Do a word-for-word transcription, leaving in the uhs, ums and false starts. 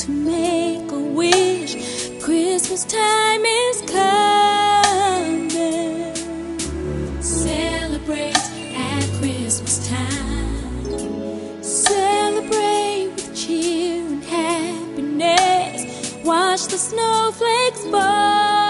to make a wish. Christmas time is coming. Celebrate at Christmas time. Celebrate with cheer and happiness. Watch the snowflakes fall.